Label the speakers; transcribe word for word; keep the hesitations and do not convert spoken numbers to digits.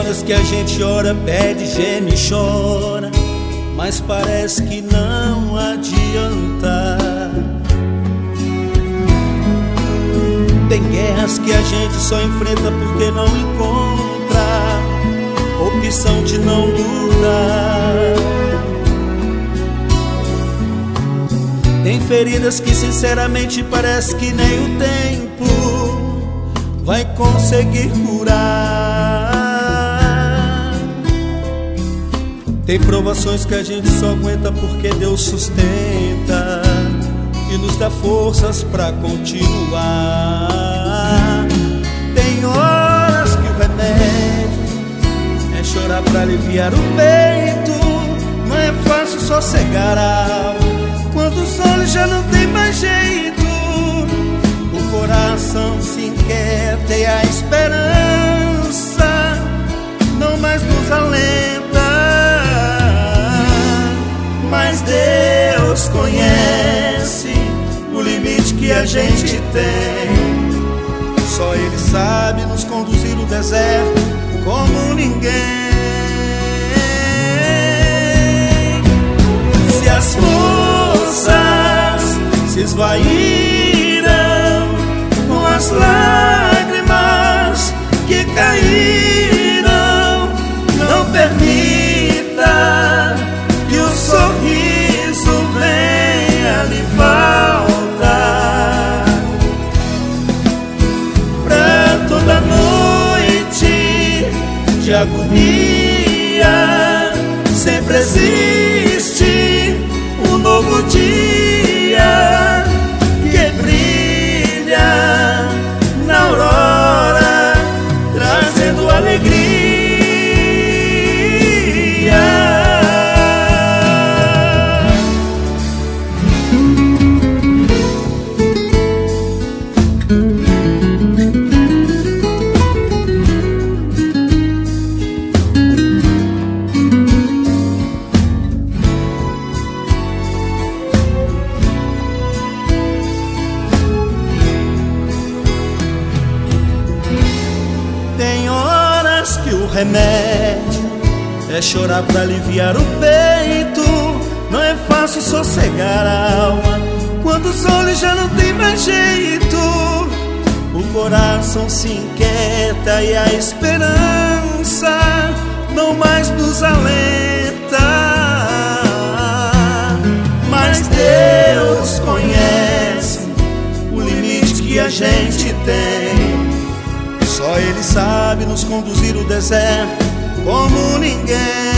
Speaker 1: horas que a gente ora, pede, geme e chora, mas parece que não adianta. Tem guerras que a gente só enfrenta porque não encontra opção de não lutar. Tem feridas que sinceramente parece que nem o tempo vai conseguir curar. Tem provações que a gente só aguenta porque Deus sustenta e nos dá forças pra continuar. Tem horas que o remédio é chorar pra aliviar o peito. Não é fácil sossegar a alma quando os olhos já não tem mais jeito. O coração se inquieta e a esperança não mais nos alenta. Mas Deus conhece o limite que a gente tem. Só Ele sabe nos conduzir no deserto como ninguém. Se as forças se esvaíram com as lágrimas que caíram, não permita que o sorriso venha lhe faltar. Pra toda noite de agonia sempre existe um novo dia que brilha na aurora, trazendo alegria. Tem horas que o remédio é chorar pra aliviar o peito. Não é fácil sossegar a alma quando os olhos já não tem mais jeito. O coração se inquieta e a esperança não mais nos alenta. Mas Deus conhece o limite que a gente tem. Só Ele sabe nos conduzir o deserto como ninguém.